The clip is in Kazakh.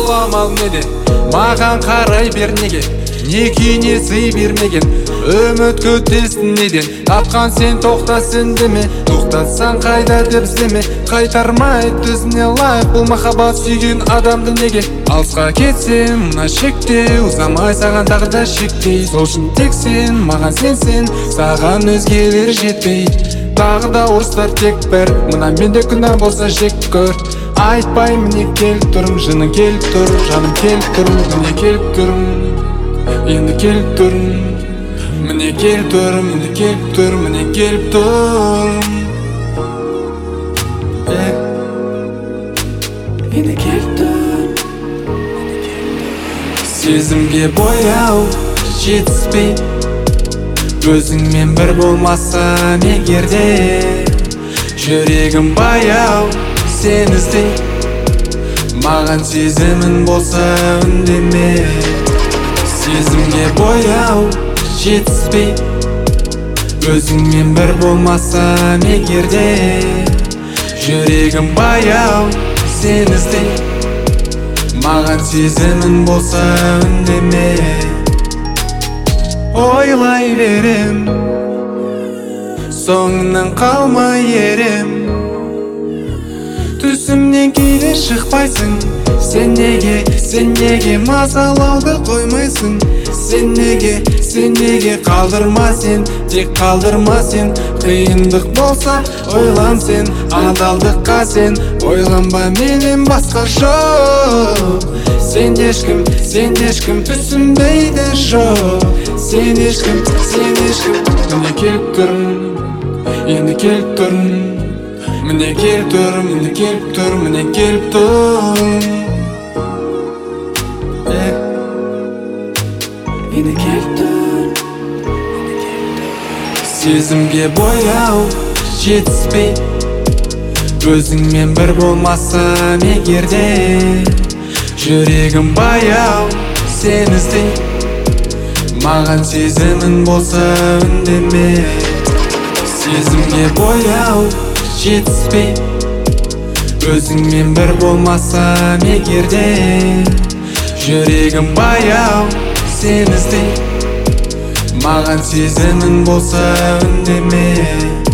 жоламал неде маған қарай бер неге не күйіне сый бермеген үміт күтесің неден тапқан сен тоқтасын деме тоқтатсаң қайда деп іздеме қайтармай өзіне лайық бұл махаббат сүйген адамды неге алысқа кетсем мына шектеу ұзамай саған тағы да шектей сол үшін тек сен маған сенсең саған өзгелер жетпей тағы да ұрыстар тек бір мына менде күнә болса жек көр айтпай міне келіп тұрмын жының келіп тұр жаным келіп тұр міне келіп тұрмын енді келіп тұрмын міне келіп тұрмын енді келіп тұр міне келіп тұрмын енді келіп тұр сезімге бояу жетіспей өзіңмен бір болмасам егерде жүрегім баяу сен іздей маған сезімін болса үндеме сезімге бояу жетіспей өзіңмен бір болмасам егерде жүрегім баяу сен іздей маған сезімін болса үндеме ойлай берем соңынан қалмай ерем түсімнен кейде шықпайсың сен неге мазалауды қоймайсың сен неге қалдырма сен тек қалдырма сен қиындық болса ойлан сен адалдыққа сен ойланба менен басқа жоқ сен ешкім түсінбейді жоқ сен ешкім міне келіп тұрмын енді келіп тұрмын міне келіп тұрмын енді келіп тұр міне келіп тұрмын енді келіп тұр сезімге бояу жетіспей өзіңмен бір болмасам егерде жүрегім баяу сен іздей маған сезімін болса үндеме сезімге бояу жетіспей өзіңмен бір болмасам егерде жүрегім баяу сен іздей маған сезімін болса үндеме